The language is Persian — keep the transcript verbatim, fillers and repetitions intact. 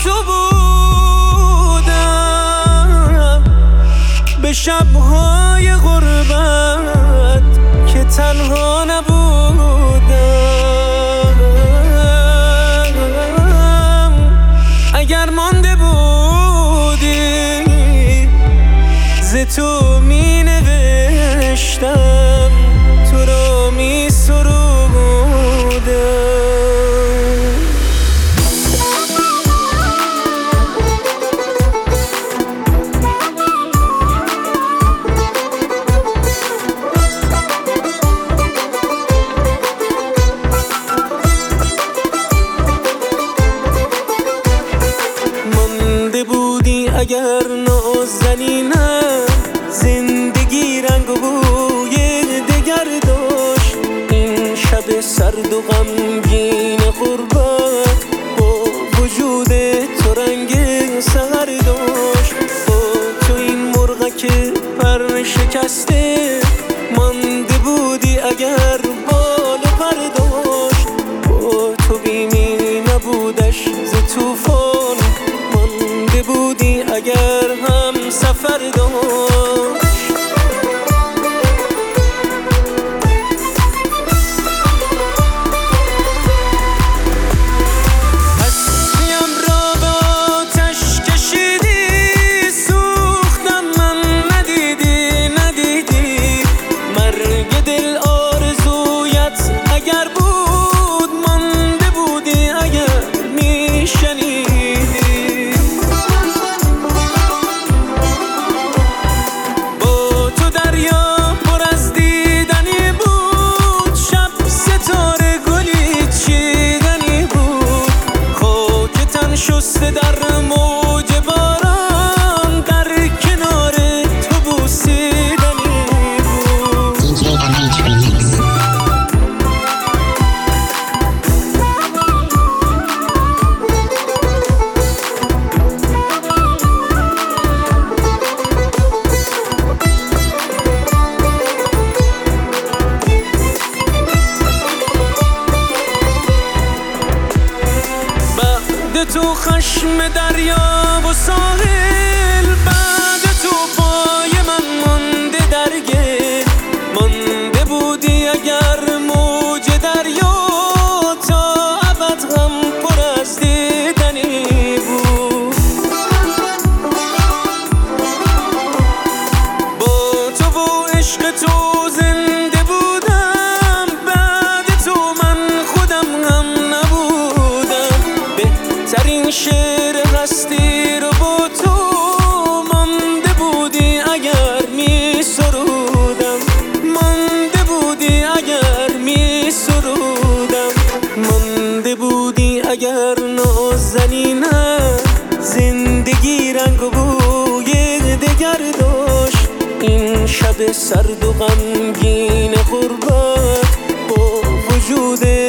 تو بودم، به شبهای غربت که تنها نبودم. اگر مانده بودی ز تو می نوشتم، تو رو می سرودم. مانده بودی اگر نازنینم، زندگی رنگ و بوی دگر داشت. این شب سرد و غمگین غربت با وجود تو رنگ سحر داشت. با تو این مرغک پر شکسته مانده بودی اگر بال و پر داشت. با تو بیمی نبودش ز طوفان، مانده بودی اگر هم سفر داشت. هستیم را به آتش کشیدی، سوختم من ندیدی ندیدی. مرگ دل آرزویت اگر بود، مانده بودی اگر میشنیدی. با تو دریا پر از دیدنی بود، شب ستاره گلی چیدنی بود. خاک تن شسته در موج باران، در کنار تو بوسیدنی بود. دی جی ام ایچ Remix. بعد تو خشم دریا و ساحل، بعد تو پای من مانده در گل. مانده بودی اگر موج دریا، تا ابد غم پر از دیدنی بود. با تو و عشق تو زنده بودم، بعد تو من خودم هم نبودم. بهترین شعر هستی رو با تو مانده بودی اگر می سرودم. مانده بودی اگر می سرودم. مانده بودی اگر نازنینم، زندگی رنگ و بوی دگر داشت. این شب سرد و غمگین غربت با وجود